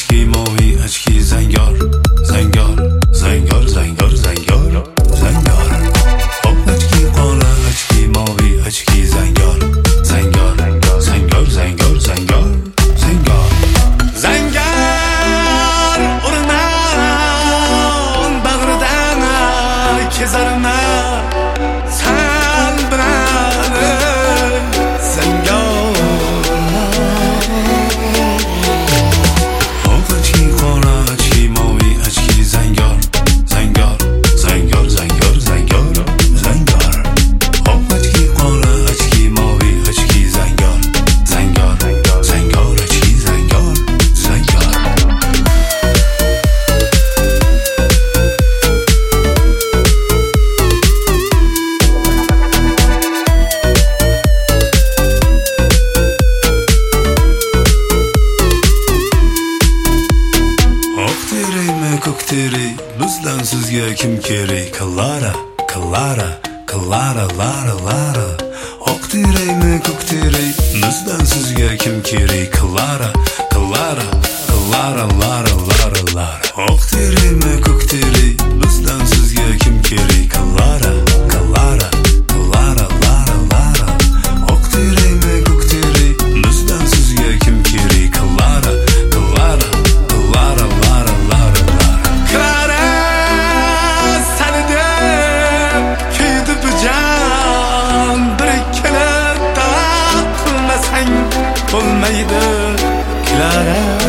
ochki moviy, ochki zangor, zangor, zangor, zangor, zangor, zangor. Oq ochki qora, ochki moviy, ochki zangor, zangor, zangor, zangor, zangor, zangor. Zangar o'rnan bag'ridan kezarma san bilan zangor. Oq ochki qora, ochki moviy, ochki zangor, zangor, zangor, zangor, zangor, zangor. Oq ochki qora, ochki moviy, ochki zangor, zangor, zangor, ochki zangor, zangor. Oq teraymi, ko'k teray, bizdan sizga kim kerak? Clara, Clara, Clara, Lara, Lara. Oq teraymi, ko'k teray, bizdan sizga kim kerak? Clara, Clara, Clara, Lara, Lara, Lara. Oq teraymi, ko'k teray, bizdan sizga kim kerak? Clara, Clara, Clara, Lara, Lara. Oq teraymi, ko'k teray, bizdan sizga kim kerak? Clara, Clara, Clara, Lara, Lara, Lara. Clara, seni deb kuydi bu jon, bir kelib qilmasang bo'lmaydi. Clara.